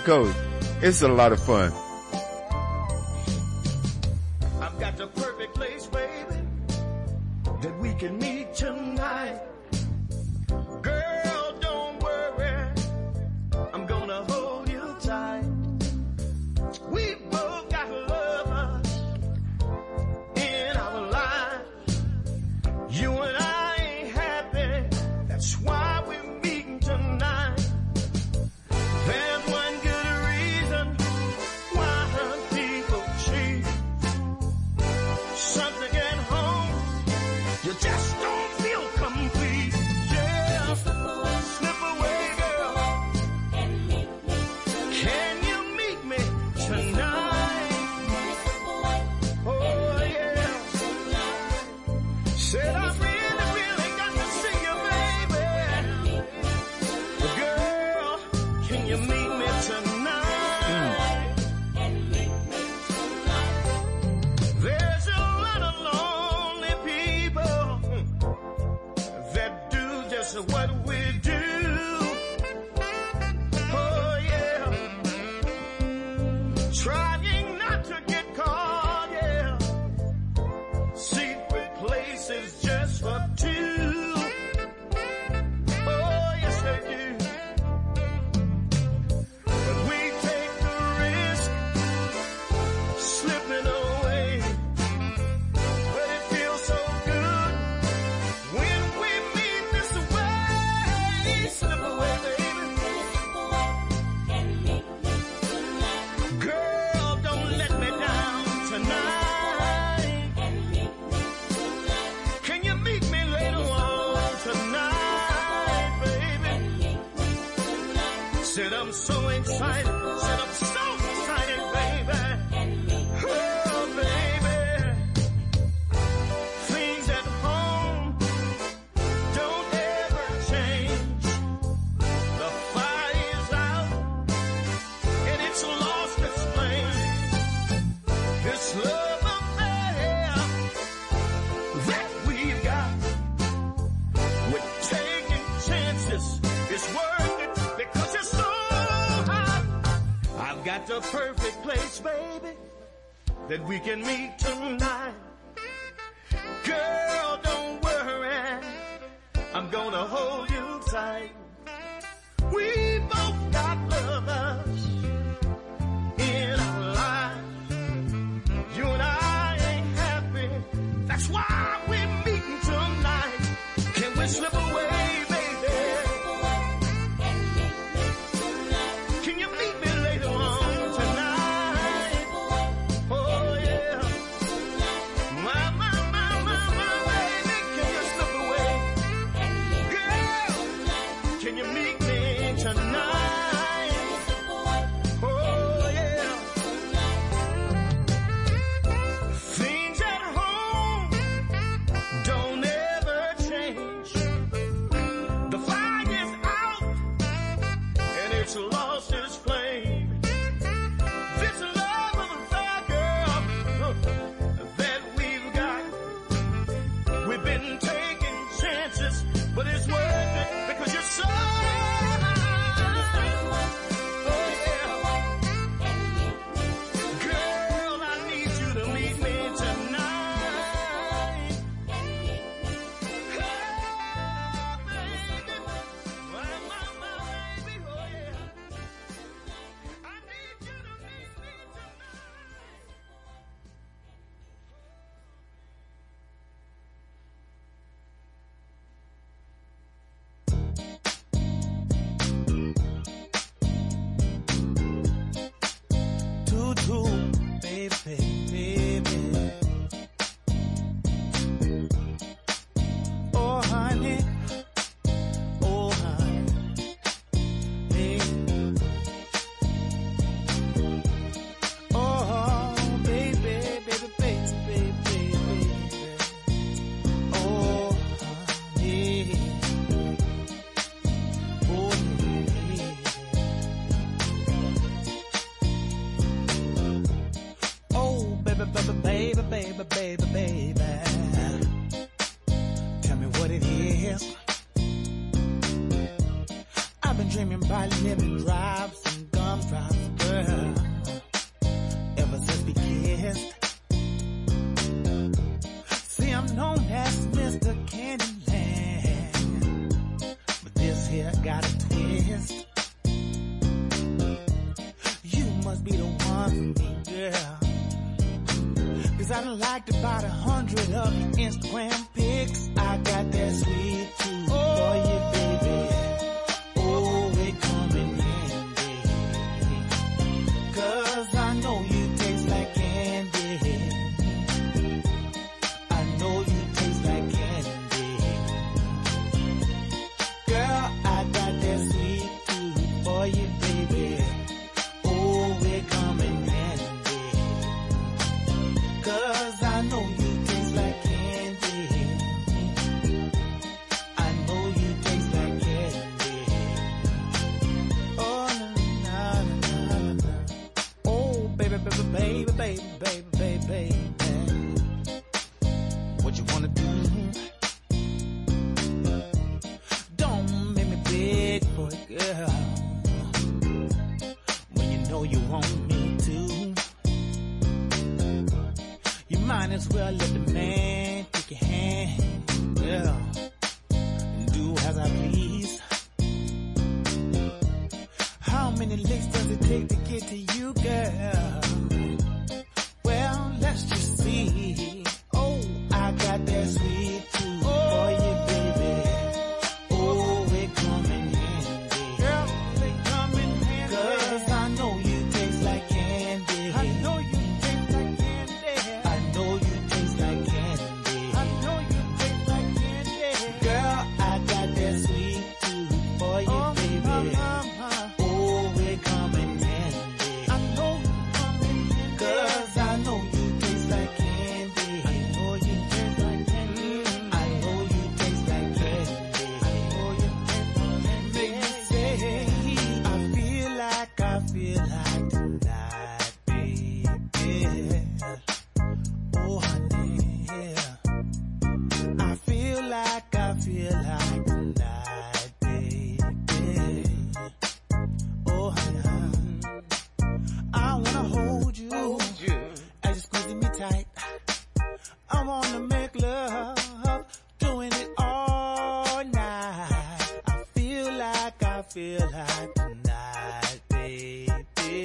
Coast. It's a lot of fun. I've got the perfect place, baby, that we can meet tonight. Girl, don't worry, I'm gonna hold you tight. We both got lovers in our lives. You and I ain't happy, that's why we're meeting tonight. There's one good reason why people cheat. Something at home, you just don't feel complete. Yeah, slip away, girl. Can you meet me tonight? Oh yeah. Said I really got to see you, baby. Girl, can you meet me tonight? There's a lot of lonely people that do just what we do. Oh yeah, trying not to get caught. Yeah, secret places just for two. Oh yes they do. But we take the risk, slipping away. But it feels so good when we meet this way. Slip away, baby. Girl, don't let me down tonight. Can you meet me later on tonight, baby? Said I'm so excited. Said I'm so excited, baby. Oh, baby. Things at home don't ever change. The fire's out and it's lost its flame. This love affair that we've got, we're taking chances. It's worth it because it's so hot. I've got the perfect place, baby, that we can meet tonight. Girl, don't worry, I'm gonna hold you tight. We both got lovers in our lives. You and I ain't happy, that's why we're meeting tonight. Can we slip away, baby? Can you meet me later on tonight? Oh yeah. My baby, can you slip away? Girl, can you meet me tonight? Oh yeah. Things at home don't ever change. The fire's out and it's lost its flame. This love of the girl that we've got, we've been taking chances, but it's worth it because you're so hot. Oh yeah. Girl, I need you to meet me tonight. Oh, baby. My baby, oh yeah. I need you to meet me tonight. Tutu, baby. Oh, honey. Oh, honey. Hey. Oh, baby. Oh, honey. Oh, yeah. Oh, baby. Tell me what it is. I've been dreaming about lemon drops and gumdrops me, girl. 'Cause I done liked about 100 of your Instagram pics. I got that sweet tooth for you, baby. Oh, it come in handy. 'Cause I know you taste like candy. I know you taste like candy. Girl, I got that sweet tooth for you, baby. Oh, it come in handy. 'Cause I know you taste like candy. I know you taste like candy. Oh, na, na, na, na, na. Oh, baby, baby, baby, baby, baby, baby, baby. What you wanna do? Don't make me beg for it, girl. When you know you want me to. You might as well let the man take your hand, girl, and do as I please. How many licks does it take to get to you, girl? Well, let's just see. Oh, I got that sweet tooth for you, baby. Oh, it come in handy. Girl, it come in handy. 'Cause I know you taste like candy. I know you taste like candy. I know you taste like candy. I know you taste like candy. Girl, I got that sweet tooth for you, baby. Oh, it come in handy. I know you come in handy. 'Cause I know you taste like candy. I know you taste like candy. I know you taste like candy. I know you taste like candy. Make me say, I feel like tonight, baby. Oh, honey, I feel like tonight, baby. Oh, honey, I wanna hold you as you squeeze me tight. I wanna make love, doing it all night. I feel like tonight, baby.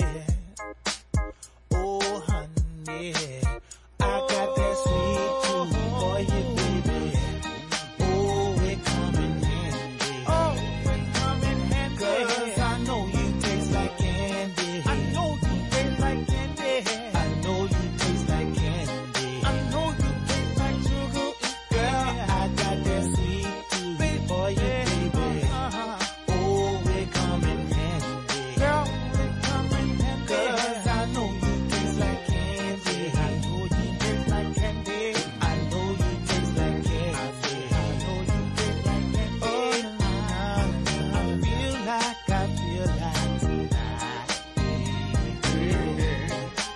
Oh, honey, I got that sweet tooth for you, baby. Oh, it come in handy. Oh, it come in handy. 'Cause I know you taste like candy. I know you taste like candy. I know you taste like candy. I know you taste like sugar. Girl, I got that sweet tooth for you, baby. Oh, it come in handy. Girl, it come in handy. 'Cause I know you taste like candy. I know you taste like candy. I know you taste like candy. I know you taste like candy. Oh, nah, I feel like tonight, baby.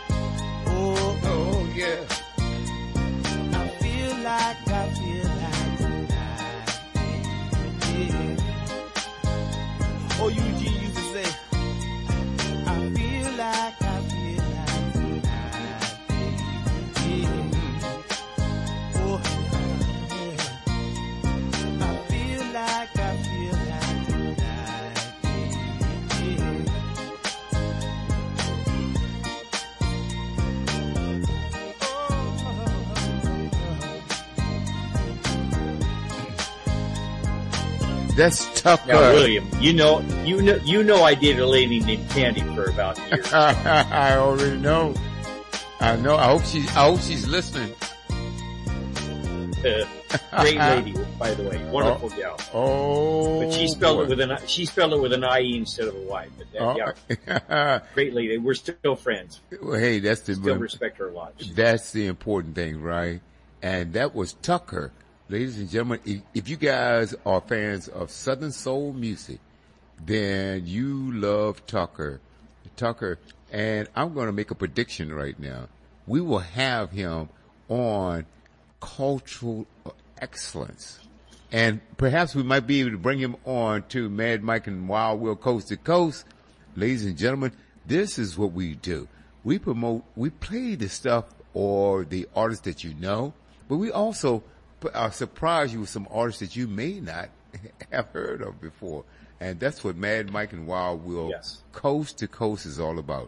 Oh, yeah. I feel like tonight, baby. Oh, Eugene used to say, I feel like tonight, baby. Oh, yeah. I feel like tonight, baby. That's tough. Now, William, you know, I dated a lady named Candy for about a year. I already know. I know. I hope she's listening. Great lady, by the way, wonderful gal. Oh, but she spelled it with an I-E instead of a Y. But yeah, great lady. We're still friends. Well, hey, that's the still respect her a lot. That's the important thing, right? And that was Tucker. Ladies and gentlemen, if you guys are fans of Southern Soul music, then you love Tucker. And I'm going to make a prediction right now. We will have him on cultural excellence. And perhaps we might be able to bring him on to Mad Mike and Wild Will Coast to Coast. Ladies and gentlemen, this is what we do. We play the stuff or the artists that you know, but we also surprise you with some artists that you may not have heard of before. And that's what Mad Mike and Wild Will Coast to Coast is all about.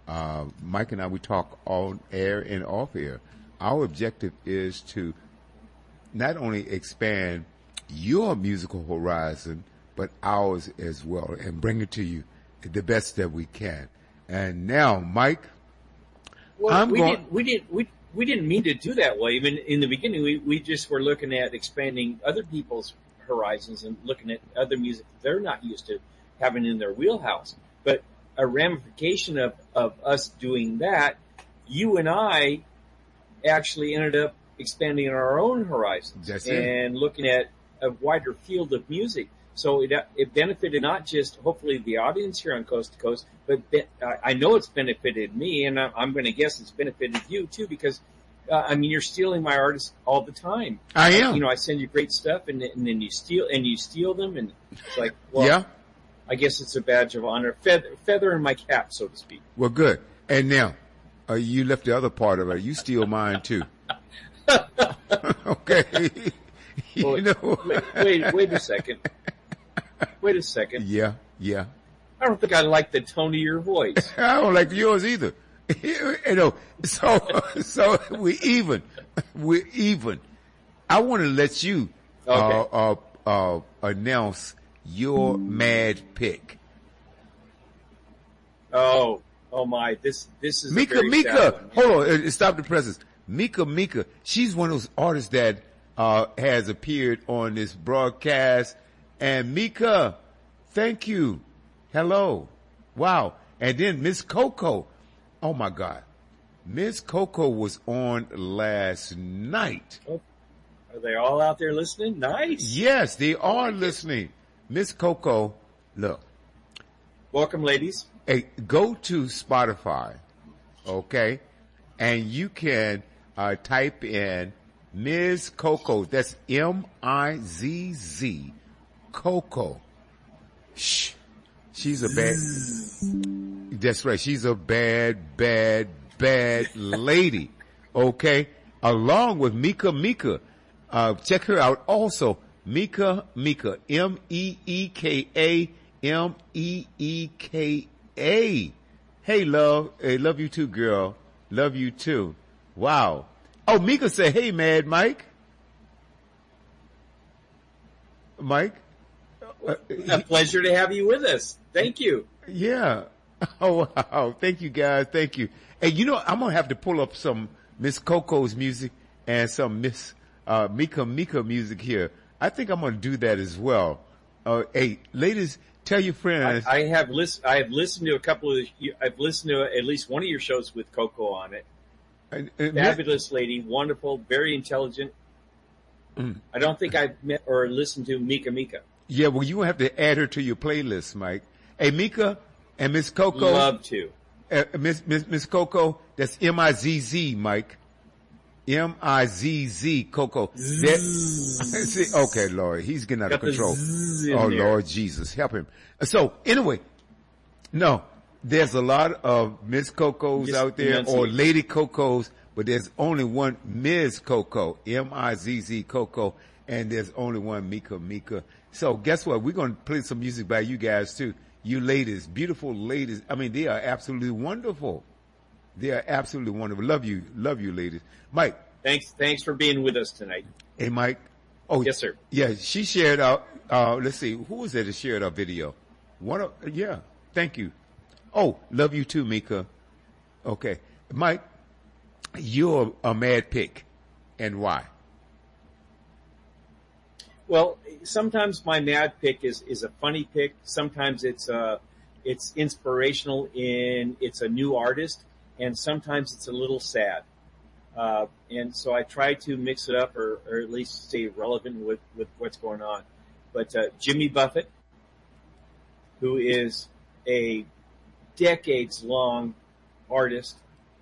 Mike and I, we talk on air and off air. Our objective is to not only expand your musical horizon, but ours as well, and bring it to you the best that we can. And now, Mike, well, we didn't mean to do that way. Even in the beginning, we just were looking at expanding other people's horizons and looking at other music they're not used to having in their wheelhouse. But a ramification of us doing that, you and I actually ended up expanding our own horizons and looking at a wider field of music. So it benefited not just hopefully the audience here on Coast to Coast, but I know it's benefited me, and I'm going to guess it's benefited you too, because you're stealing my artists all the time. I am. I send you great stuff, and then you steal them, and it's like, well, yeah. I guess it's a badge of honor, feather in my cap, so to speak. Well, good. And now, you left the other part of it. You steal mine too. Okay. Wait a second. Wait a second. Yeah. I don't think I like the tone of your voice. I don't like yours either. So we're even. We're even. I want to let you announce your mad pick. Oh my! This is Mika. Hold on, stop the presses. Mika. She's one of those artists that has appeared on this broadcast. And Mika, thank you. Hello. Wow. And then Miss Coco. Oh my God. Miss Coco was on last night. Oh, are they all out there listening? Nice. Yes, they are listening. Miss Coco, look. Welcome, ladies. Hey, go to Spotify, okay? And you can type in Ms. Coco. That's Mizz. Coco. Shh. She's a bad. That's right. She's a bad lady. Okay. Along with Mika. Check her out also. Mika. Meeka. Meeka. Hey, love. Hey, love you too, girl. Love you too. Wow. Oh, Mika said, hey, Mad Mike. Mike? A pleasure to have you with us. Thank you. Yeah. Oh, wow. Thank you, guys. Thank you. Hey, I'm going to have to pull up some Miss Coco's music and some Miss Mika music here. I think I'm going to do that as well. Hey, ladies, tell your friends. I have listened to a couple of. I've listened to at least one of your shows with Coco on it. Fabulous lady, wonderful, very intelligent. I don't think I've met or listened to Mika. Yeah, well, you will have to add her to your playlist, Mike. Hey, Mika and Miss Coco. Love to. Miss Coco, that's Mizz, Mike. Mizz, Coco. Okay, Lord, he's getting out of control. Oh, there. Lord Jesus, help him. So, anyway, no, there's a lot of Miss Cocos out there, or Lady Cocos, but there's only one Ms. Coco, Mizz Coco, and there's only one Mika. So, guess what? We're going to play some music by you guys, too. You ladies, beautiful ladies. I mean, they are absolutely wonderful. They are absolutely wonderful. Love you, ladies. Mike. Thanks for being with us tonight. Hey, Mike. Oh, yes, sir. Yeah, she shared out. Let's see, who was there that shared our video? Yeah. Thank you. Oh, love you too, Mika. Okay, Mike, you're a mad pick, and why? Well, sometimes my mad pick is a funny pick. Sometimes it's inspirational it's a new artist, and sometimes it's a little sad. And so I try to mix it up or at least stay relevant with what's going on. But Jimmy Buffett, who is a decades-long artist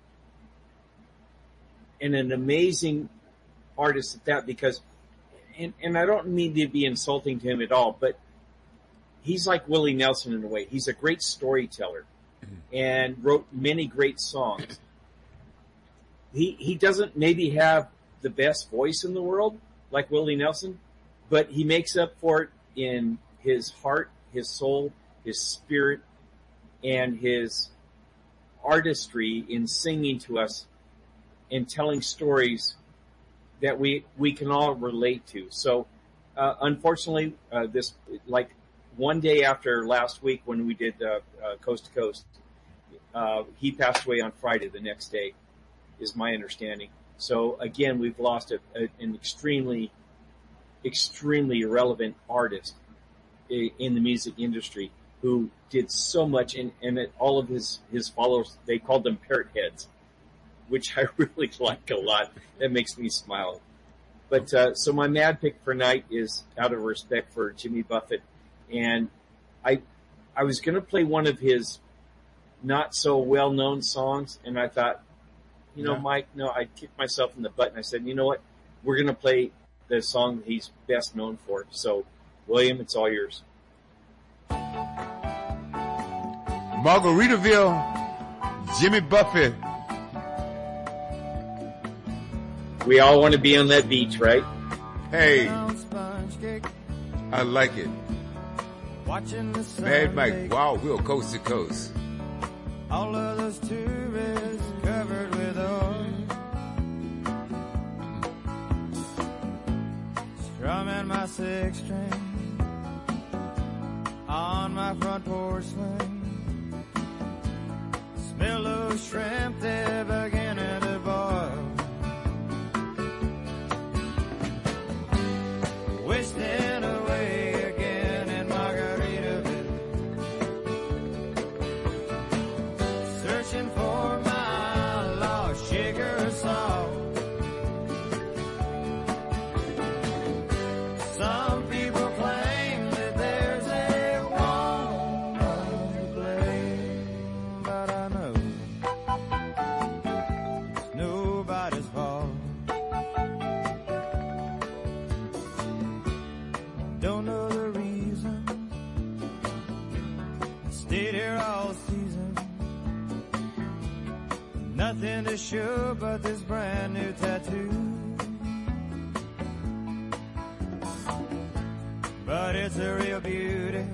and an amazing artist at that, because and I don't mean to be insulting to him at all, but he's like Willie Nelson in a way. He's a great storyteller and wrote many great songs. He doesn't maybe have the best voice in the world like Willie Nelson, but he makes up for it in his heart, his soul, his spirit, and his artistry in singing to us and telling stories that we can all relate to. So, unfortunately, this, like one day after last week when we did Coast to Coast, he passed away on Friday the next day, is my understanding. So again, we've lost an extremely relevant artist in the music industry who did so much, and all of his followers, they called them parrot heads, which I really like a lot. That makes me smile. But so my mad pick for night is out of respect for Jimmy Buffett, and I was going to play one of his not so well known songs, and I thought, Mike, no, I kicked myself in the butt, and I said, you know what, we're going to play the song that he's best known for. So, William, it's all yours. Margaritaville, Jimmy Buffett. We all want to be on that beach, right? Hey, I like it. Mad Mike, Wild Will, Coast to Coast. All of those tourists covered with oil, strumming my six string on my front porch swing. Smell those shrimp, they're beginning to boil. Wasting away again in Margaritaville, searching for my lost sugar salt. Some people claim that there's a woman to blame, but I know it's nobody's fault. Don't know the reason, stayed here all season. Nothing to show but this brand new tattoo. But it's a real beauty,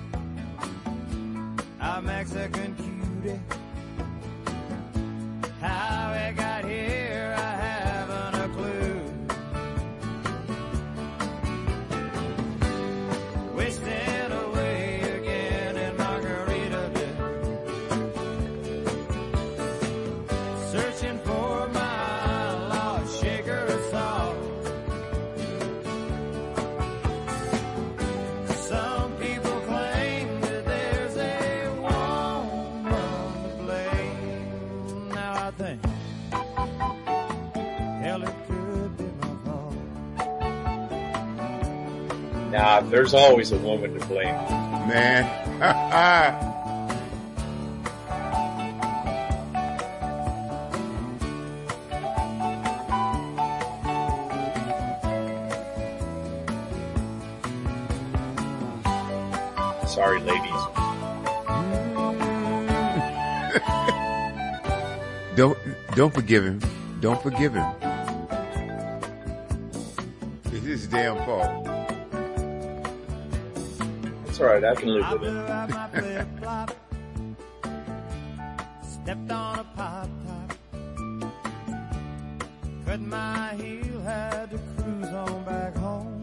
a Mexican cutie. How it got here, I haven't a clue. Wasting away again in Margaritaville, searching for my lost sugar salt. Some people claim that there's a woman to blame. Now I think, hell, it could be my fault. Nah, there's always a woman to blame. Man. Sorry, ladies. Don't forgive him. Don't forgive him. It's his damn fault. It's all right. I can live I with blew it. out my flip-flop, stepped on a pop top, cut my heel, had to cruise on back home.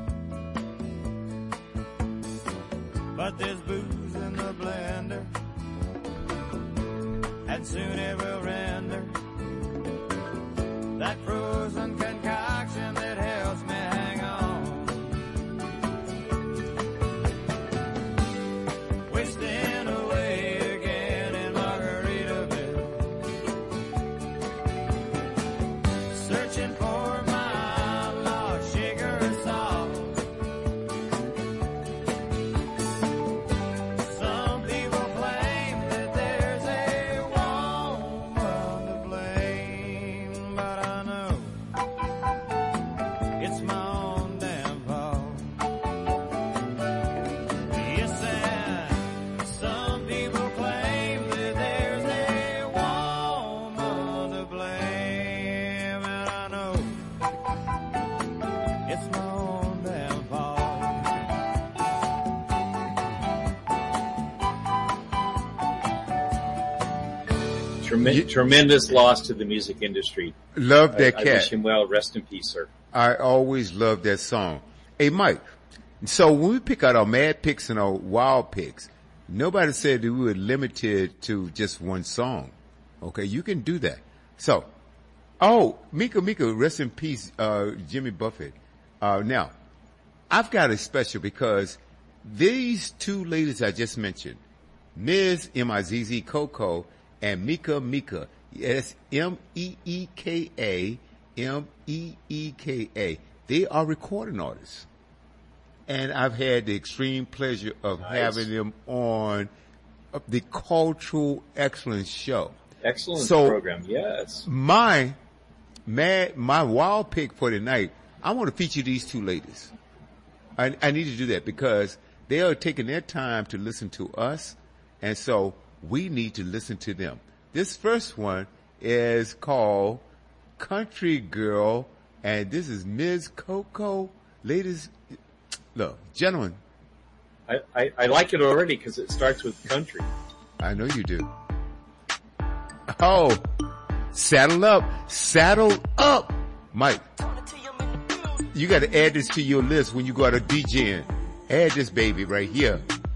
But there's booze in the blender, and soon it will render that frozen concoction that helps me hang on. Wasting away again in Margaritaville, searching for my lost sugar salt. Some people claim that there's a woman to blame, but I know Tremendous loss to the music industry. Love that cat. I wish him well. Rest in peace, sir. I always love that song. Hey, Mike, so when we pick out our mad picks and our wild picks, nobody said that we were limited to just one song. Okay, you can do that. So, Mika, rest in peace, Jimmy Buffett. Now, I've got a special because these two ladies I just mentioned, Ms. M-I-Z-Z Coco and Mika. Yes, M-E-E-K-A. They are recording artists. And I've had the extreme pleasure of having them on the Cultural Excellence Show. Excellent program, yes. My wild pick for tonight, I want to feature these two ladies. I need to do that because they are taking their time to listen to us, and so we need to listen to them. This first one is called Country Girl, and this is Ms. Coco. Ladies, look, gentlemen. I like it already because it starts with country. I know you do. Oh, saddle up, Mike. You got to add this to your list when you go out to DJing. Add this baby right here.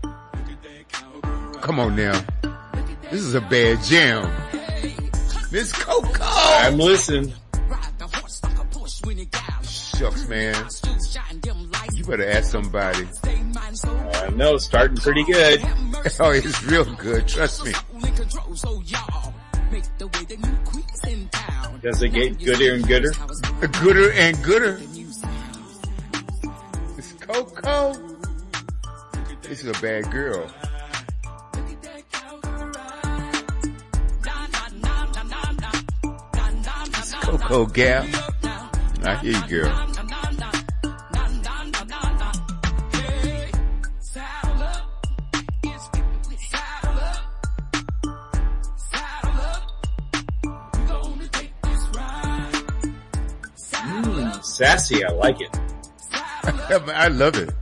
Come on now. This is a bad jam. Miss Coco. I'm listening. Shucks, man. You better ask somebody. I know, starting pretty good. Oh, it's real good. Trust me. Does it get gooder and gooder? Gooder and gooder. It's Coco. This is a bad girl. It's Coco gal. I hear you, girl. Sassy, I like it. I love it.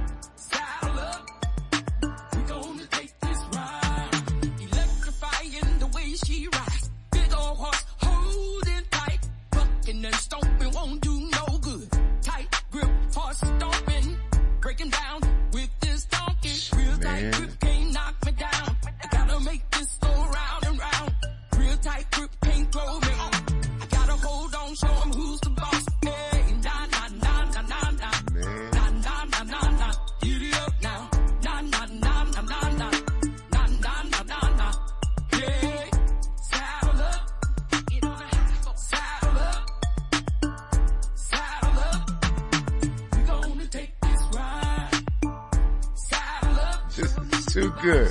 Too good.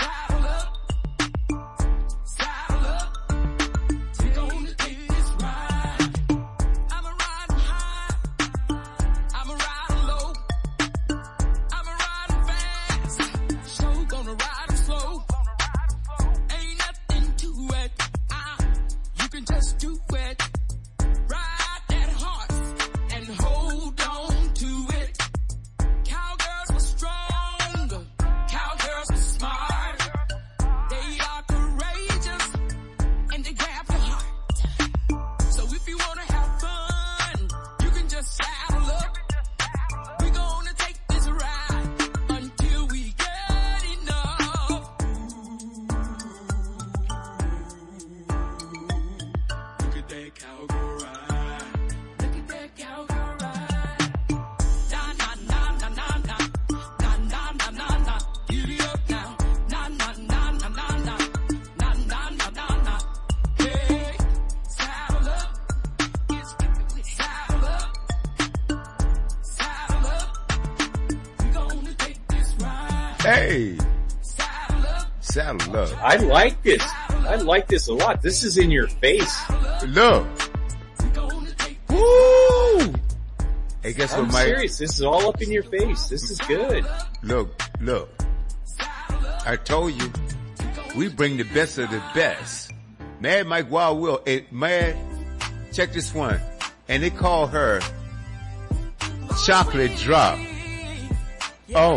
Hey, saddle up. I like this. I like this a lot. This is in your face. Look. Woo! Hey, guess what, I'm Mike? serious. This is all up in your face. This is good. Look. I told you, we bring the best of the best. Mad Mike Wild Will. Hey, man, check this one. And they call her Chocolate Drop.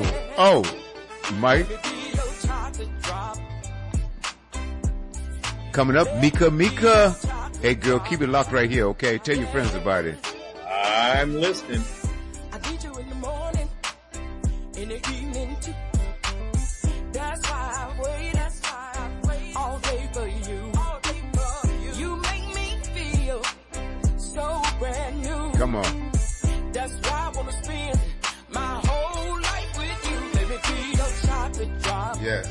Oh, Mike. Coming up, Mika. Hey, girl, keep it locked right here, okay? Tell your friends about it. I'm listening. I need you in the morning, in the evening too. That's why I wait all day for you. You make me feel so brand new. Come on. That's why I wanna spend my whole life with you. Let me be your chocolate drop. Yes.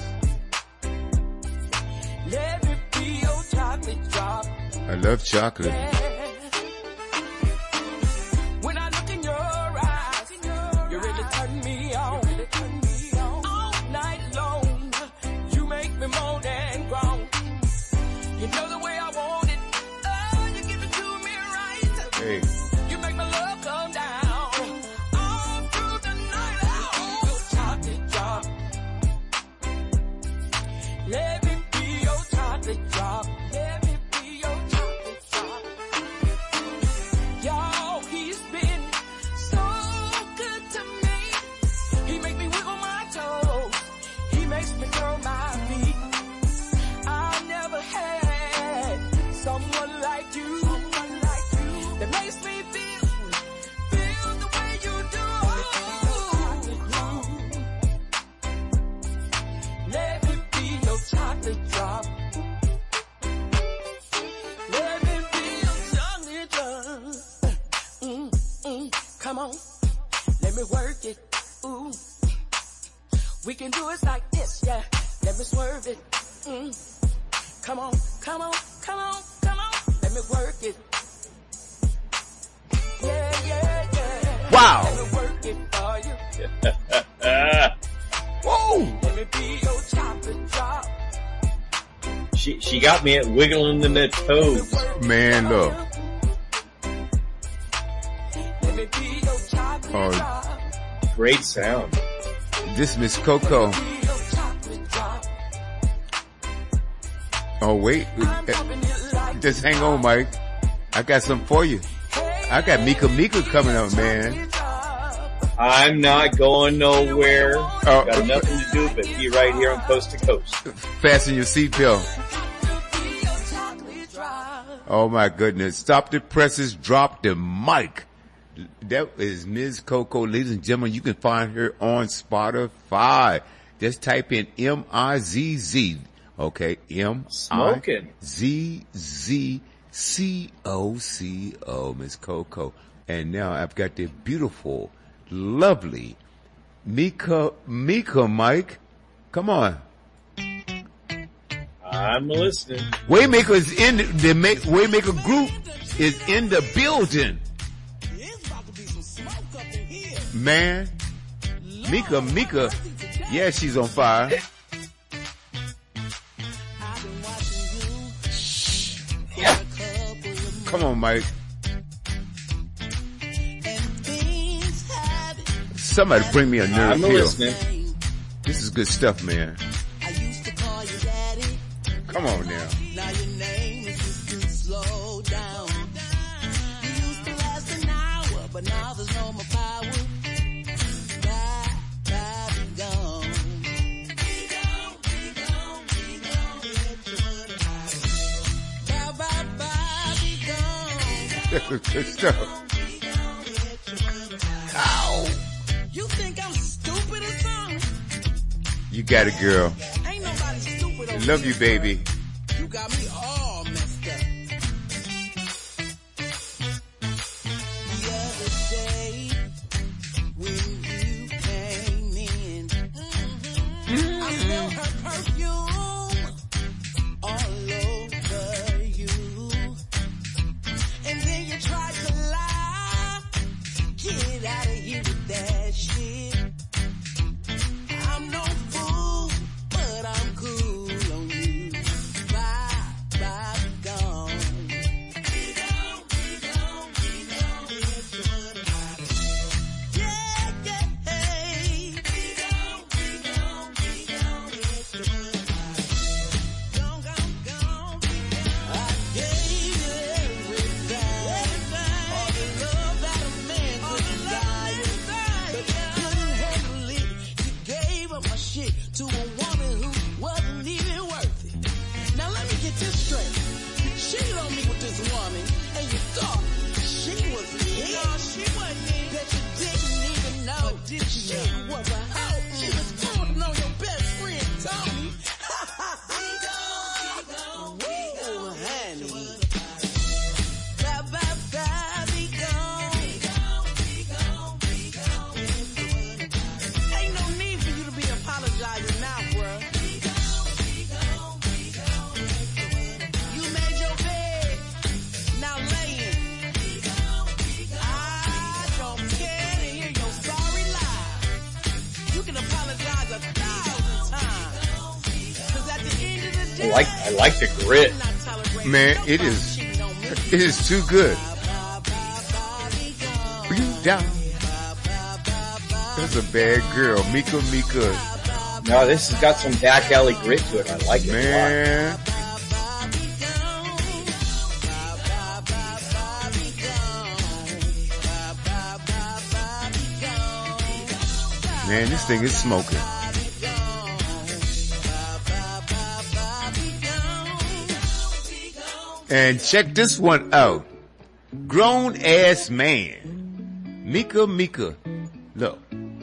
Let me be your chocolate drop. I love chocolate. Yeah. When I look in your eyes, you really turn me on. All night long, you make me moan and groan. You know the way I want it. Oh, you give it to me right. Hey. You make my love come down. All through the night, your chocolate drop. Let me be your chocolate drop. Let me be your chocolate drop. Y'all, he's been so good to me. He make me wiggle my toes. He makes me turn my feet. I never had someone like you. That makes me feel the way you do. Let me be your chocolate drop. Let me be your chocolate drop. Come on, let me work it. Ooh, we can do it like this, yeah. Let me swerve it. Come on, come on, come on, come on. Let me work it. Yeah, yeah, yeah. Wow. Let me work it for you. Whoa. Let me be your chocolate drop. She got me at wiggling the toes. Man, look. Let me be your chocolate Oh. drop. Great sound. This Miss Coco. Be your chocolate drop. Oh, wait. I'm dropping it like Just hang on, Mike. I got something for you. I got Mika coming up, man. I'm not going nowhere. Oh. Got nothing to do but be right here on Coast to Coast. Fasten your seatbelt. Oh my goodness. Stop the presses, drop the mic. That is Ms. Coco. Ladies and gentlemen, you can find her on Spotify. Just type in M-I-Z-Z. Okay, Smoking. M-I-Z-Z-C-O-C-O, Ms. Coco. And now I've got the beautiful, lovely Mika, Mike. Come on. I'm listening. Waymaker is in the Waymaker group is in the building. Man, Mika, yeah, she's on fire. Yeah. Come on, Mike. Somebody bring me a nerve I'm pill. listening. This is good stuff, man. Come on now. Now your name is just to slow down. You used to last an hour, but now there's no more power. Bye, bye, be gone. Be gone, be gone, be gone. Bye, bye, bye, be gone. Good stuff. Ow. You think I'm stupid or something? You got it, girl. Ain't nobody stupid I over love here. you, baby. You got me all messed up. The other day, when you came in, I smelled her perfume all over you. And then you tried to lie. Get out of here with that shit. I'm no fool, but I'm cool on you. Bye, bye, like the grit. Man, it is too good. Down. That's a bad girl. Mika. No, this has got some back alley grit to it. I like it Man. a lot. Man, this thing is smoking. And check this one out. Grown ass man. Mika. Look.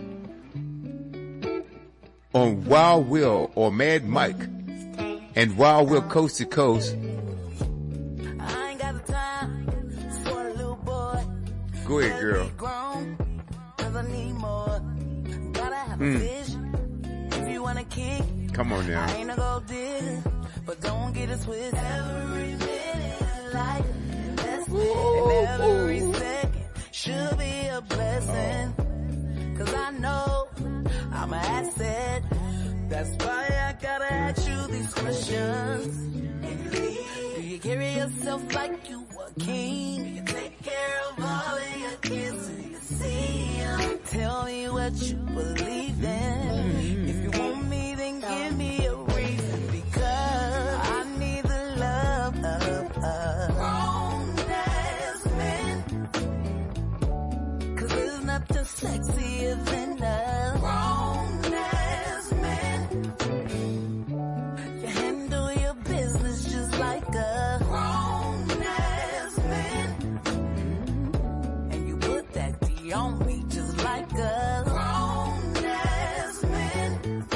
On Wild Will or Mad Mike and Wild Will Coast to Coast. I ain't got the time for a little boy. Go ahead, girl. Cause I need more. Gotta have a vision. If you wanna kick, come on now. I ain't a gold digger, but don't get it twisted. Every minute is like an investment, and every second should be a blessing. Cause I know I'm an asset. That's why I gotta ask you these questions. Do you carry yourself like you a king? Do you take care of all of your kids? Do you see them? Tell me what you believe in. If you want me, then give me a reason. Because I need the love of grown-ass men. Cause there's nothing sexier than a grown-ass man. You handle your business just like a grown-ass man. And you put that D on me just like a grown-ass man.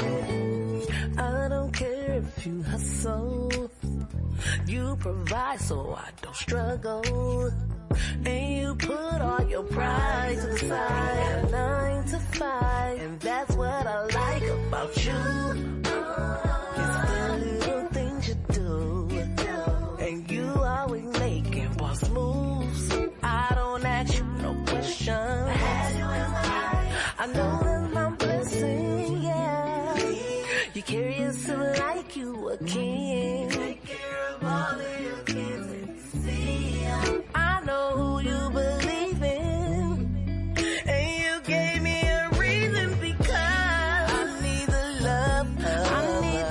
I don't care if you hustle. You provide so I don't struggle. And you put all your pride to the side, 9 to 5, and that's what I like about you. It's the little things you do, and you always making boss moves. I don't ask you no questions. I know that's my blessing, yeah. You carry yourself like you a king. Take care of all of your kids and see them. I know who you believe in, and you gave me a reason because I need the love. I need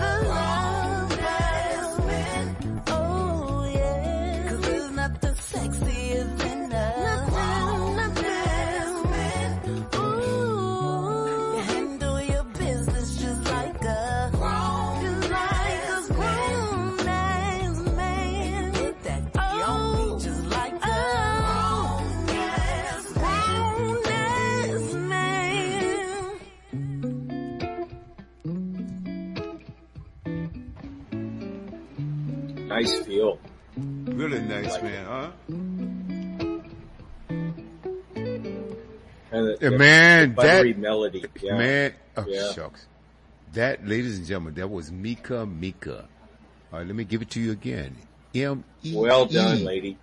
the love. Oh yeah, 'cause there's nothing sexier than us. Nothing. Ooh, you handle your business just like a grown-ass man. Put that D on me just like a grown-ass man. Nice feel. Really nice, man, huh? Man, buttery that melody. Yeah. man, oh Yeah. shucks. That, ladies and gentlemen, that was Mika. All right, let me give it to you again. M-E-E-K-A. Well done, lady.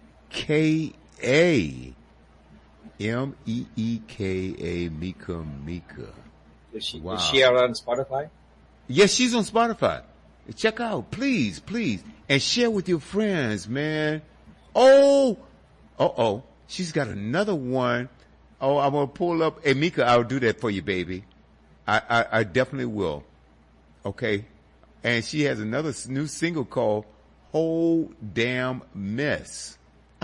M-E-E-K-A, Mika. Is she Wow. out on Spotify? Yes, she's on Spotify. Check out, please. And share with your friends, man. Oh, she's got another one. Oh, I'm going to pull up. Hey, Mika, I'll do that for you, baby. I definitely will. Okay. And she has another new single called Whole Damn Mess.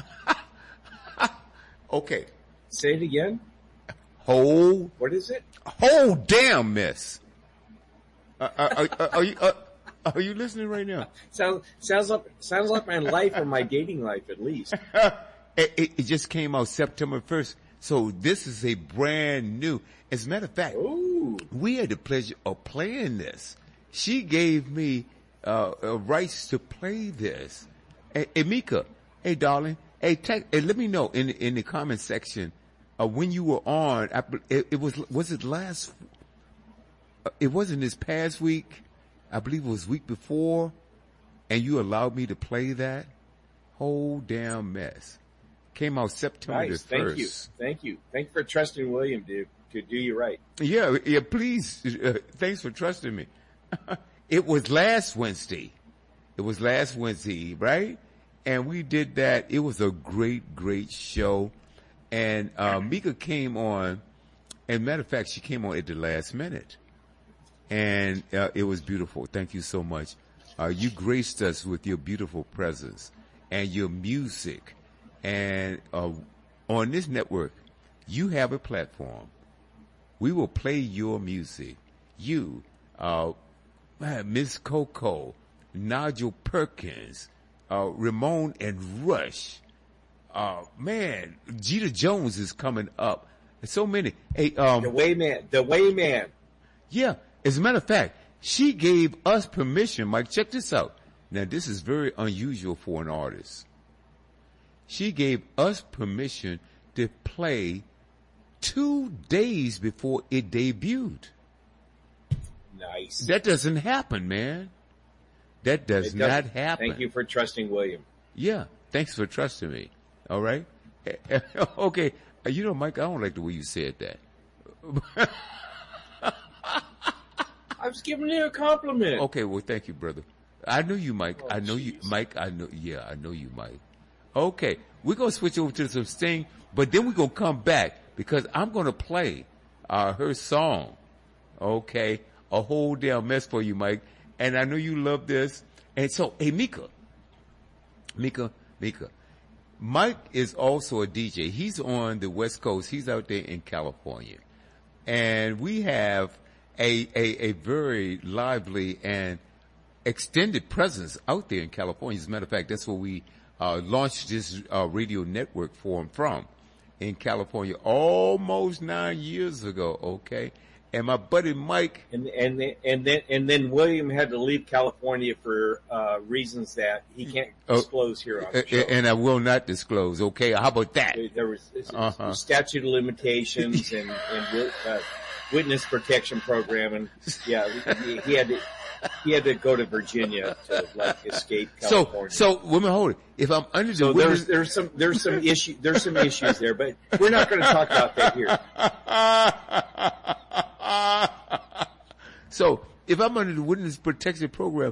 Okay. Say it again. What is it? Whole Damn Mess. Are you listening right now? Sounds like my life or my dating life at least. It just came out September 1st. So this is a brand new. As a matter of fact, we had the pleasure of playing this. She gave me rights to play this. Hey, Mika, hey, darling, hey, let me know in the comment section when you were on. It was last? It wasn't this past week. I believe it was week before, and you allowed me to play that. Whole damn mess. Came out September Nice. the 1st. Thank you for trusting William to do you right. Yeah, please. Thanks for trusting me. It was last Wednesday. It was last Wednesday, right? And we did that. It was a great, great show. And Mika came on, and matter of fact, she came on at the last minute. And it was beautiful. Thank you so much. You graced us with your beautiful presence and your music. And on this network, you have a platform. We will play your music. You, Miss Coco, Nigel Perkins, Ramon and Rush. Man, Jeter Jones is coming up. There's so many. Hey, the way man. Yeah. As a matter of fact, she gave us permission. Mike, check this out. Now, this is very unusual for an artist. She gave us permission to play 2 days before it debuted. Nice. That doesn't happen, man. That does not happen. Thank you for trusting William. Yeah. Thanks for trusting me. All right. Okay. You know, Mike, I don't like the way you said that. I was giving you a compliment. Okay. Well, thank you, brother. I know you, Mike. I know you, Mike. I know you, Mike. Okay. We're going to switch over to some Sting, but then we're going to come back because I'm going to play her song. Okay. A whole damn mess for you, Mike. And I know you love this. And so, hey, Mika. Mike is also a DJ. He's on the West Coast. He's out there in California. And we have a very lively and extended presence out there in California. As a matter of fact, that's where we launched this radio network for him from, in California almost 9 years ago, okay? And my buddy Mike, and then William had to leave California for reasons that he can't disclose here on the show. And I will not disclose. Okay, how about that? There was statute of limitations and witness protection program, and yeah, he had to go to Virginia to escape California. So women, hold it. If I'm under the witness, there's some issues there, but we're not going to talk about that here. So if I'm under the witness protection program,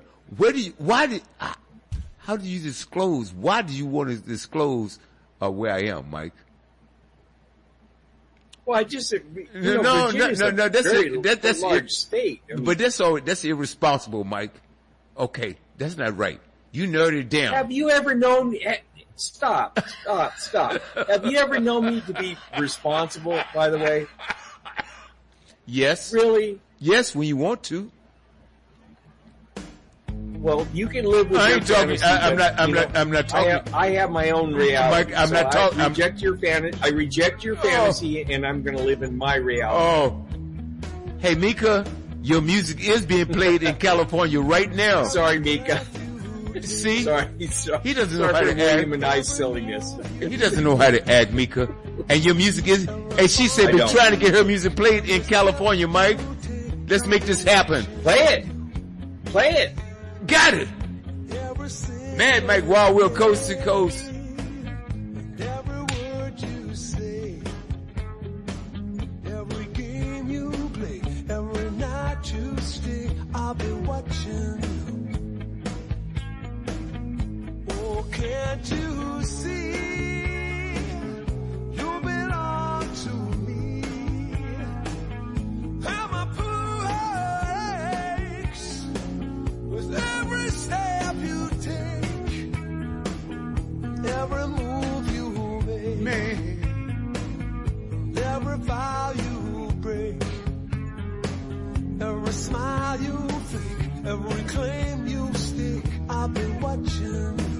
how do you disclose? Why do you want to disclose where I am, Mike? Well, I just no. That's a large state. I mean, but that's irresponsible, Mike. Okay, that's not right. You nerded down. Have you ever known? Stop. Have you ever known me to be responsible? By the way. Yes. Really? Yes, when you want to. Well, you can live with. I your ain't talking. I'm not talking. I have my own reality. Mike, I'm not talking. I reject your fantasy, and I'm going to live in my reality. Oh, hey Mika, your music is being played in California right now. Sorry, Mika. See, sorry. He doesn't know how to act. William and I silliness. He doesn't know how to act, Mika. And your music is. And she said, "Been trying to get her music played in California, Mike. Let's make this happen. Play it. Got it. Mad Mike Wild Will, coast to coast. Every word you say, every game you play, every night you stay, I'll be watching you. Oh, can't you see? You belong to me. And my poor aches with every step you take, every move you make, every vow you break, every smile you fake, every claim you stake, I'll be watching you.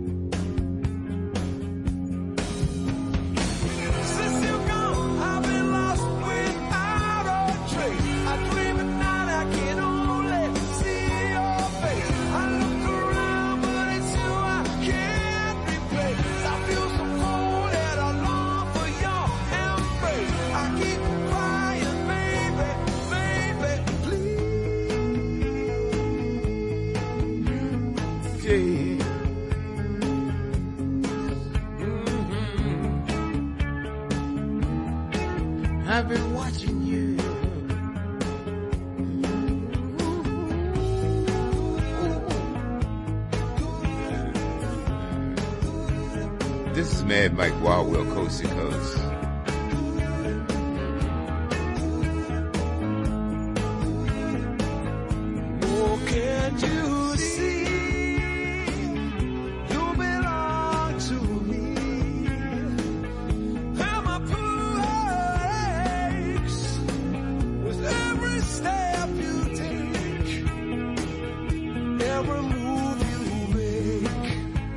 Since you're gone, I've been lost without a trace. I dream at night, I can only see your face. I look around, but it's you I can't replace. I feel so cold and I long for your embrace. I keep crying, baby, please. Yeah. I've been watching you. This is Mad Mike Wild Will Coast to Coast. Oh, can't you see you belong to me? And my poor aches with every step you take, every move you make,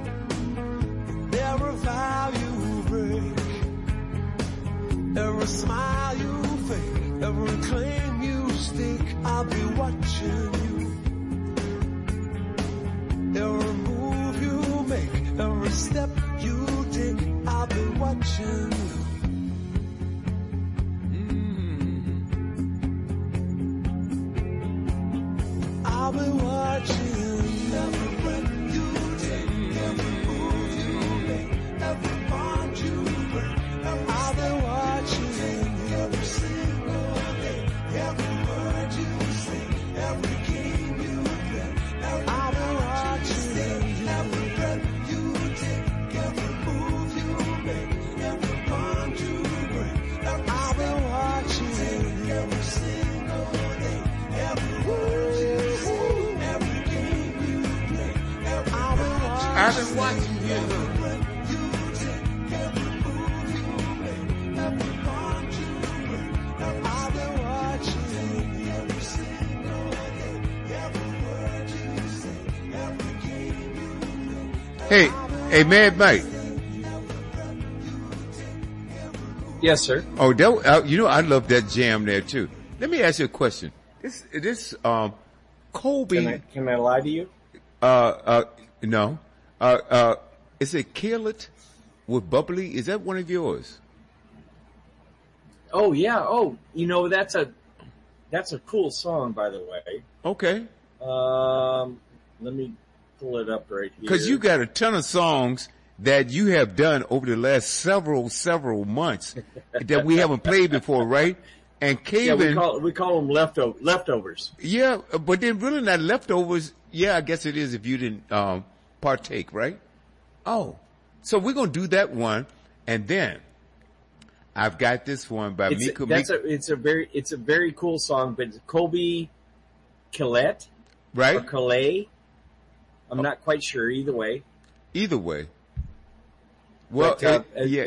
every vow you break, every smile you fake, every claim you stake. I'll be watching you. Every move you make, every step you take, I'll be watching you. I'll be watching every breath you take, every move you make, every bond you break. I'll be watching every single day, every word you say, every game you play. I'll be watching every breath you take, every move you make, every bond you break. I'll be watching every single day, every word you say, every game you play. I'll be watching. I've been watching you. Every breath you take, every move you make, every bond you break. I'll be watching every single day, every word you say, every game you play. Hey, Mad Mike. Yes, sir. Oh, that, you know, I love that jam there too. Let me ask you a question. This Kobe. Can I lie to you? No. Is it Kill It with Bubbly? Is that one of yours? Oh yeah. Oh, you know that's a cool song, by the way. Okay. Let me pull it up right here. Because you got a ton of songs that you have done over the last several months that we haven't played before, right? And Kevin, yeah, we call them leftovers. Yeah, but then really not leftovers. Yeah, I guess it is if you didn't partake, right? Oh, so we're gonna do that one, and then I've got this one by Mika. It's a very cool song, but it's Kobe Collette, right? Or Calais. I'm not quite sure. Either way. Well, but,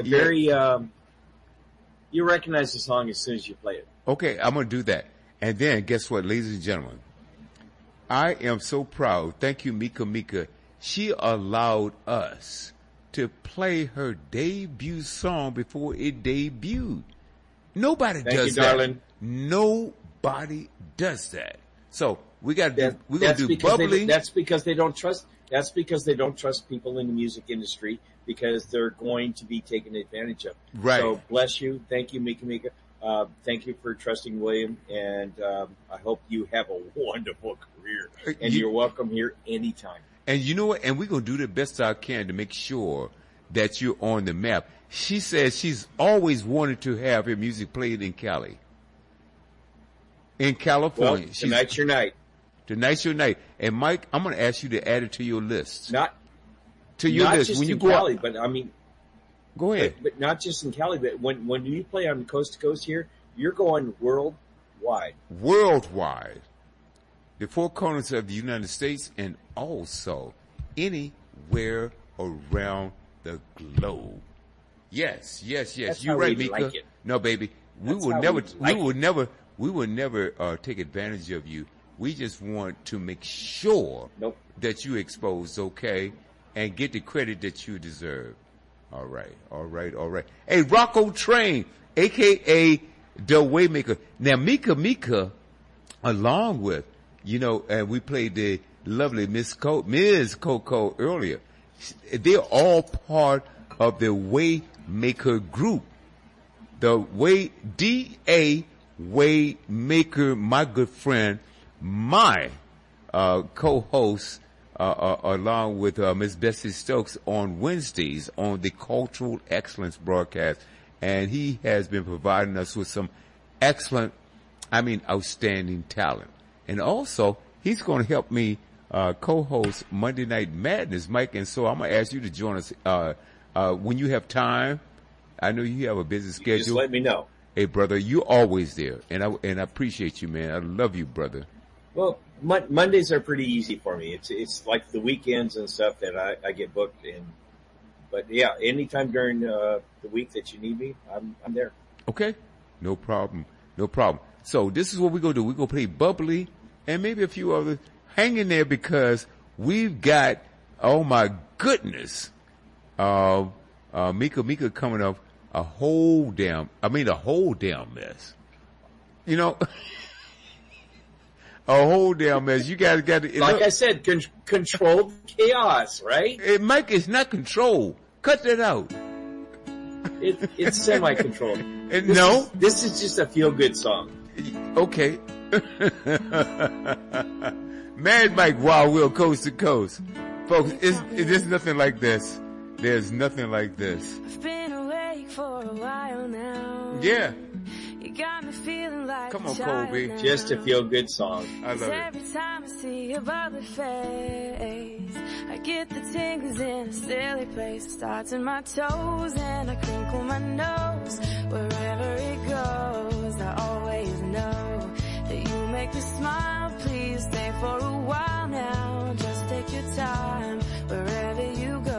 you recognize the song as soon as you play it. Okay, I'm going to do that. And then, guess what, ladies and gentlemen? I am so proud. Thank you, Mika. She allowed us to play her debut song before it debuted. Nobody does that. Darling. Nobody does that. So we're going to do Bubbly. That's because they don't trust people in the music industry, because they're going to be taken advantage of. Right. So bless you. Thank you, Mika. Thank you for trusting William, and I hope you have a wonderful career. And you're welcome here anytime. And you know what? And we're going to do the best I can to make sure that you're on the map. She says she's always wanted to have her music played in Cali. In California. Well, tonight's your night. Tonight's your night. And Mike, I'm going to ask you to add it to your list. Not list. When you go Cali, but I mean, go ahead. But not just in Cali, but when you play on coast to coast here, you're going worldwide. Worldwide. The four corners of the United States, and also anywhere around the globe. Yes. That's You're right, Mika. Like it. No, baby. We will never take advantage of you. We just want to make sure that you exposed, okay, and get the credit that you deserve. All right. Hey, Rocco Train, a.k.a. The Waymaker. Now, Mika, along with, and we played the lovely Ms. Coco earlier. They're all part of the Waymaker group. The D.A. Waymaker, my good friend, my co-host, along with Miss Bessie Stokes on Wednesdays on the Cultural Excellence broadcast. And he has been providing us with some outstanding talent. And also, he's going to help me co-host Monday Night Madness, Mike. And so I'm going to ask you to join us when you have time, I know you have a busy schedule. Just let me know. Hey, brother, you're always there, and I appreciate you, man. I love you, brother. Well, Mondays are pretty easy for me. It's like the weekends and stuff that I get booked in. But yeah, anytime during the week that you need me, I'm there. Okay, no problem. So this is what we're gonna do. We're gonna play Bubbly and maybe a few others. Hang in there because we've got, oh my goodness, Mika coming up a whole damn mess. You know, a whole damn mess. You guys got to, like I said, controlled chaos, right? Mike, it's not control. Cut that out. It's semi-controlled. This is just a feel-good song. Okay. Mad Mike, Wild Will, Coast to Coast. Folks, there's nothing like this. There's nothing like this. I've been awake for a while now. Yeah. You got me feeling like come on, Colby. Now. Just a feel-good song. I love it. Every time I see your bubbly face, I get the tingles in a silly place. It starts in my toes and I crinkle my nose. Wherever it goes, I always know that you make me smile. Please stay for a while now. Just take your time wherever you go.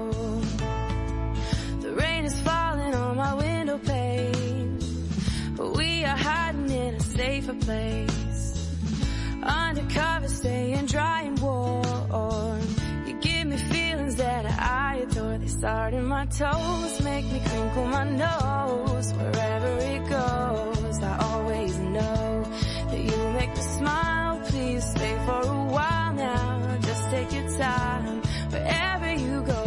The rain is falling on my window pane, but we are hiding in a safer place. Undercover, staying dry and warm. You give me feelings that I adore. They start in my toes, make me crinkle my nose. Wherever it goes, I always know that you make me smile. Please stay for a while now. Just take your time wherever you go.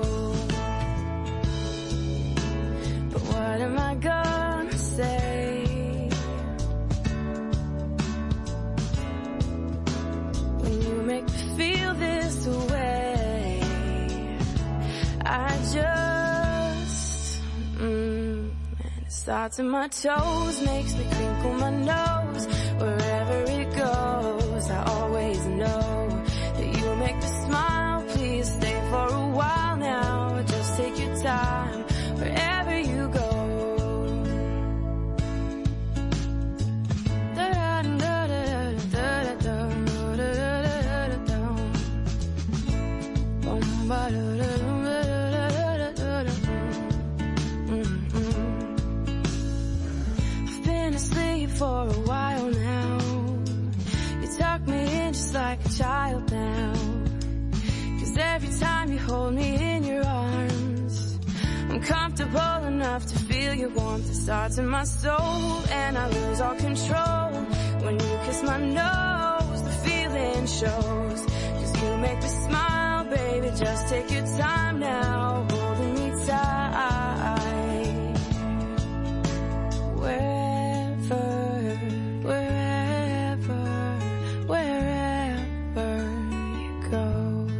But what am I gonna say when you make me feel this way? I just, and it starts in my toes, makes me crinkle my nose. Wherever it goes, I always know that you make me smile. Please stay for a while now. Just take your time wherever you go. I've been asleep for a while now. You tuck me in just like a child now. 'Cause every time you hold me in your arms, I'm comfortable enough to feel your warmth. It starts in my soul and I lose all control. When you kiss my nose, the feeling shows. 'Cause you make me smile, baby, just take your time now, holding me tight. Wherever you go.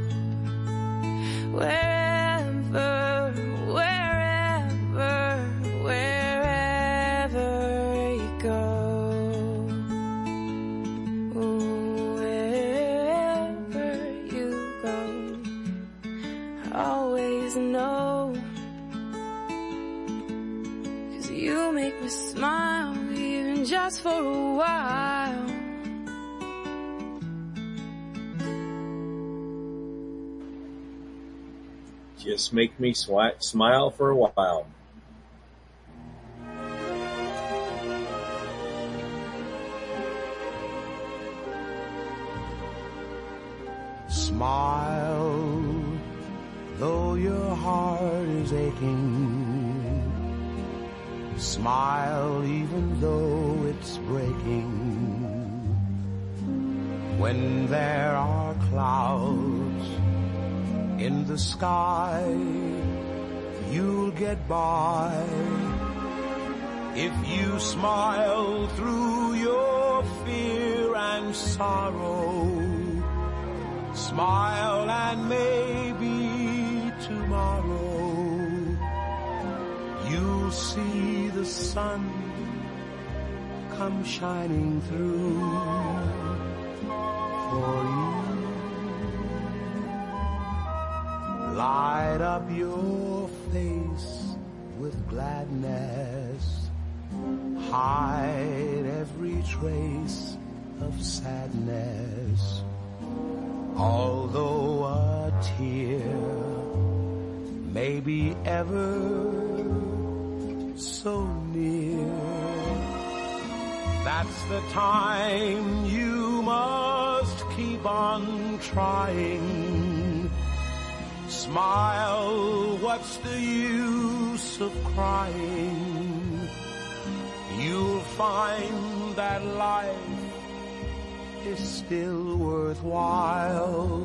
Wherever you go. Wherever you go, I always know. 'Cause you make me smile, even just for a while. Just make me smile for a while. Smile, though your heart is aching. Smile, even though it's breaking. When there are clouds in the sky, you'll get by. If you smile through your fear and sorrow, smile and maybe tomorrow you'll see the sun come shining through for you. light up your face with gladness, hide every trace of sadness. Although a tear may be ever so near, that's the time you must keep on trying. Smile, what's the use of crying? You'll find that life is still worthwhile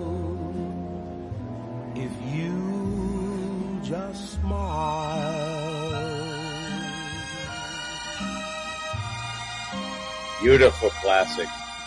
if you just smile. Beautiful classic.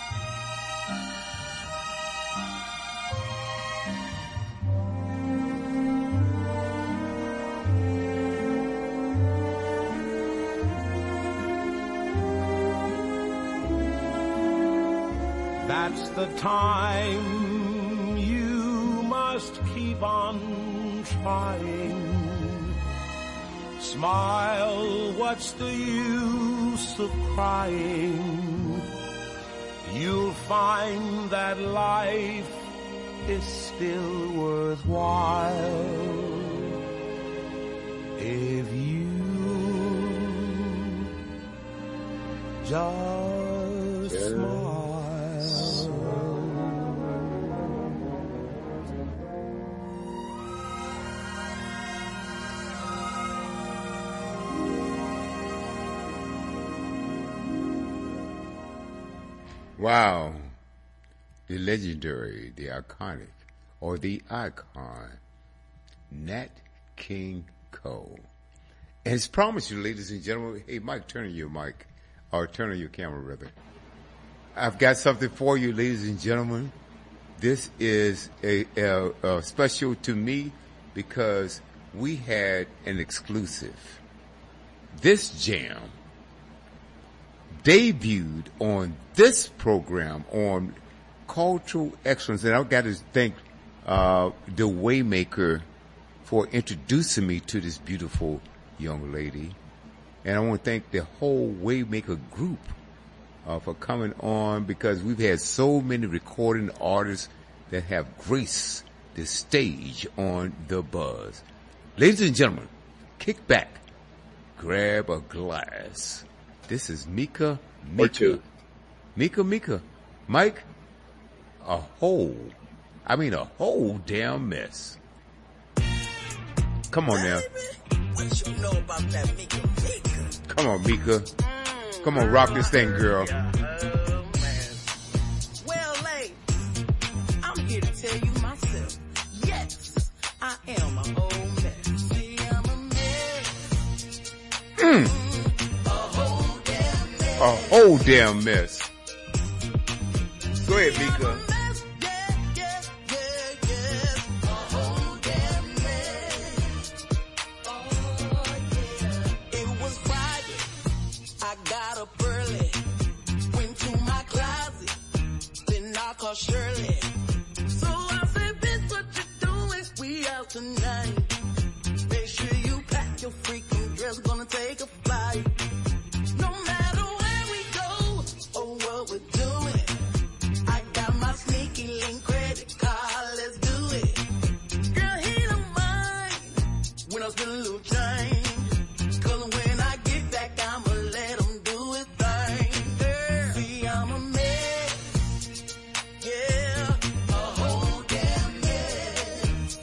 That's the time you must keep on trying. Smile, what's the use of crying? You'll find that life is still worthwhile if you just smile. Wow. The legendary, the iconic, or the icon, Nat King Cole. And it's promised you, ladies and gentlemen. Hey, Mike, turn on your mic, or turn on your camera, rather. I've got something for you, ladies and gentlemen. This is a special to me because we had an exclusive. This jam debuted on this program on Cultural Excellence, and I've got to thank the Waymaker for introducing me to this beautiful young lady, and I want to thank the whole Waymaker group for coming on, because we've had so many recording artists that have graced the stage on The Buzz. Ladies and gentlemen, kick back, grab a glass. This is Mika. Or two. Mika. Mike, a whole damn mess. Come on now. What you know about that Mika? Come on, Mika. Come on, rock this thing, girl. Well, ladies, I'm here to tell you myself. Yes, I am an old mess. See, I'm a mess. A whole damn mess. Go ahead, Mika. It was Friday. I got up early, went to my closet, then I called Shirley. So I said, bitch, what you doing? We out tonight. Make sure you pack your freaking dress, gonna take a flight. No matter where we go or what we're doing, I got my sneaky link credit card, let's do it. Girl, he don't mind when I spend a little change, 'cause when I get back, I'ma let him do his thing. Girl, see, I'm a mess, yeah, a whole damn mess.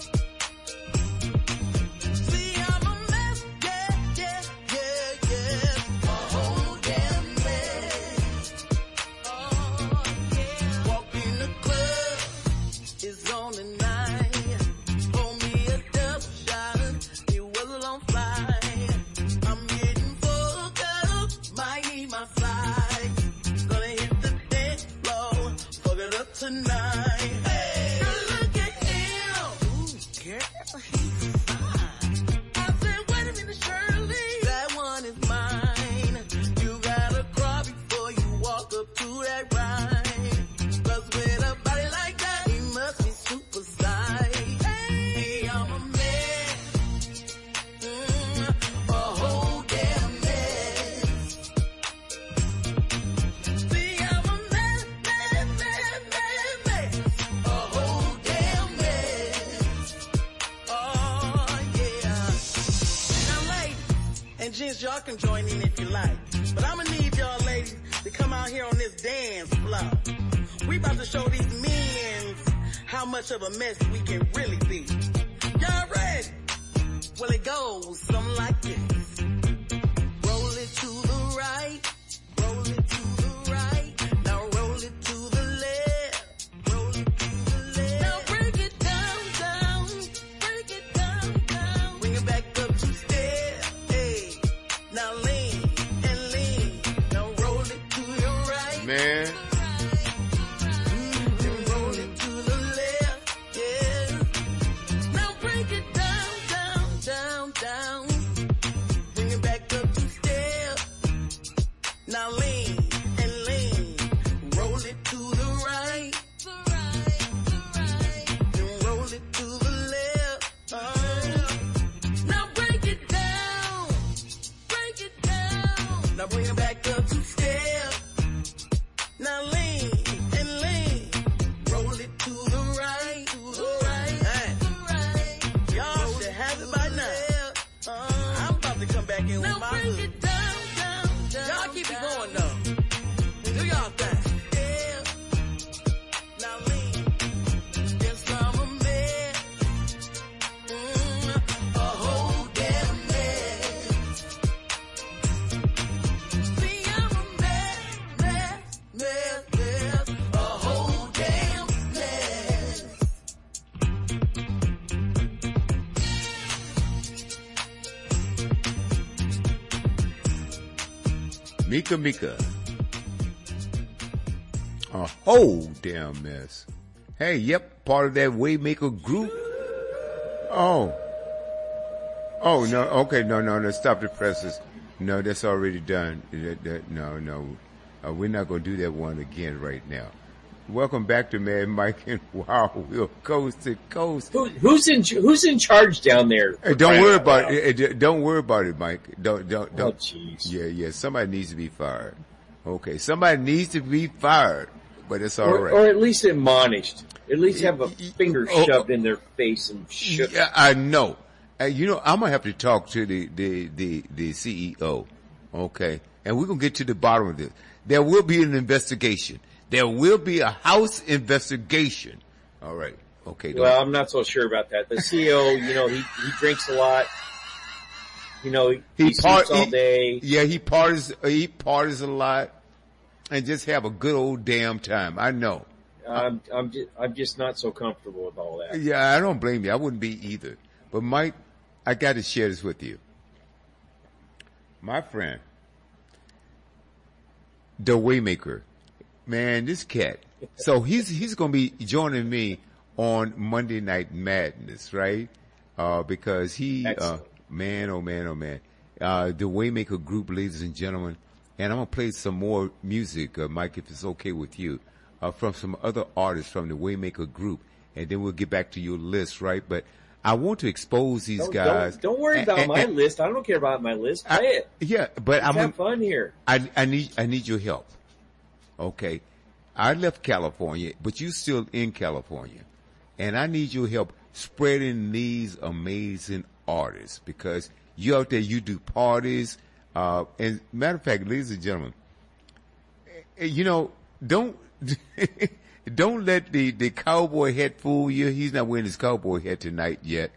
See, I'm a mess, yeah, a whole damn mess. Oh, yeah. Walk in the club, it's on the night. Pour me a double shot, it was a long flight. Gents, y'all can join in if you like. But I'ma need y'all ladies to come out here on this dance floor. We about to show these men how much of a mess we can really be. Y'all ready? Well, it goes something like this. Roll it to the right. Roll it to the right. Now roll it to the left. Roll it to the left. Now break it down, down. Break it down, down. Bring it back up to step. Hey. Now lean and lean. Now roll it to your right. Man. And roll it to the left. Yeah. Now break it down, down, down, down. Bring it back up to step. Now lean and lean. Roll it to the right. And roll it to the left. Now break it down. Break it down. Now bring it back up to step. Now lean and lean. Roll it to the right. Hey. Y'all should have it by now. I'm about to come back in with my hood. Y'all keep it going though. Do y'all thing. Now lean. Yes, I'm a man. A whole damn man. See, I'm a man. A whole damn man. Mika. A whole damn mess. Hey, yep, part of that Waymaker group. Oh, no, okay, no, stop the presses. No, that's already done. No, we're not going to do that one again right now. Welcome back to Mad Mike and Wild Will Coast to Coast. Who's in charge down there? Hey, don't worry about it. Don't worry about it, Mike. Don't. Oh, jeez. Yeah. Somebody needs to be fired. Okay, somebody needs to be fired, but it's all right. Or at least admonished. At least have a finger shoved in their face and shook. Yeah, I know. I'm gonna have to talk to the CEO. Okay, and we're gonna get to the bottom of this. There will be an investigation. There will be a House investigation. All right. Okay. Well, I'm not so sure about that. The CEO, he drinks a lot. He sleeps all day. Yeah, he parties a lot, and just have a good old damn time. I know. I'm just not so comfortable with all that. Yeah, I don't blame you. I wouldn't be either. But Mike, I got to share this with you. My friend, the Waymaker. Man, this cat. So he's going to be joining me on Monday Night Madness, right? Because man, oh man. The Waymaker group, ladies and gentlemen. And I'm going to play some more music, Mike, if it's okay with you, from some other artists from the Waymaker group. And then we'll get back to your list, right? But I want to expose these guys. Don't worry about my list. I don't care about my list. Play it. Yeah, but Let's have fun here. I need your help. Okay, I left California, but you still in California, and I need your help spreading these amazing artists because you out there, you do parties, and matter of fact, ladies and gentlemen, don't let the cowboy hat fool you. He's not wearing his cowboy hat tonight yet.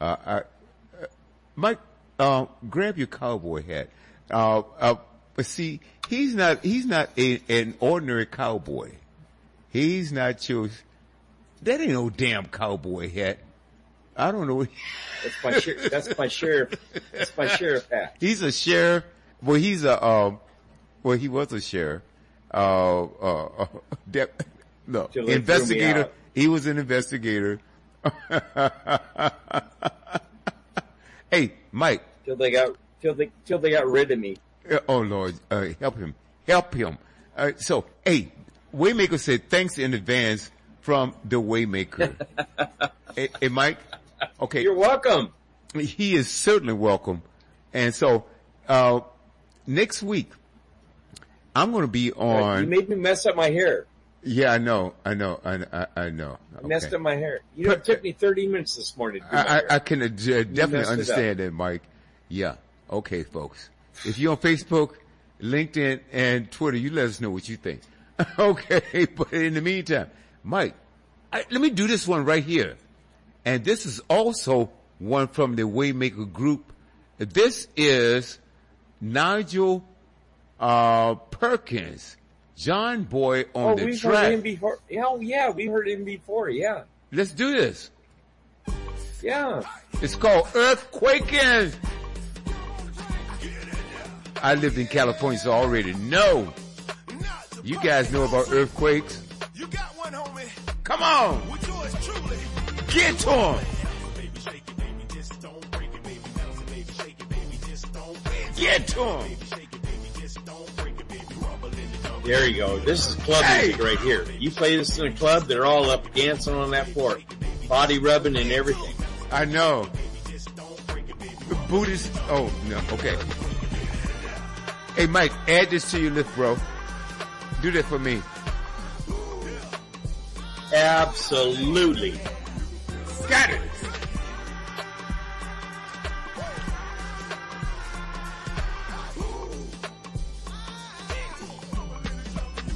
Mike, grab your cowboy hat. But see, he's not an ordinary cowboy. He's not that ain't no damn cowboy hat. I don't know. That's my sheriff hat. He's a sheriff. Well, he was a sheriff. Investigator. He was an investigator. Hey, Mike. Till they got rid of me. Oh Lord, help him. So, hey, Waymaker said thanks in advance from the Waymaker. Hey, Mike. Okay. You're welcome. He is certainly welcome. And so, next week, I'm going to be on. You made me mess up my hair. Yeah, I know. I messed up my hair. It took me 30 minutes this morning to do my hair. I can definitely understand that, Mike. Yeah. Okay, folks. If you're on Facebook, LinkedIn, and Twitter, you let us know what you think. Okay, but in the meantime, Mike, let me do this one right here. And this is also one from the Waymaker group. This is Nigel Perkins, John Boy on the track. Heard him before. Oh, yeah, we heard him before, yeah. Let's do this. Yeah. It's called Earthquaking. I lived in California, so I already know. You guys know about earthquakes. You got one, homie. Come on. With yours truly. Get to him. Get to him. There you go. This is club music right here. You play this in a club, they're all up dancing on that floor. Body rubbing and everything. I know. Buddhist. Oh, no. Okay. Hey, Mike, add this to your list, bro. Do that for me. Absolutely.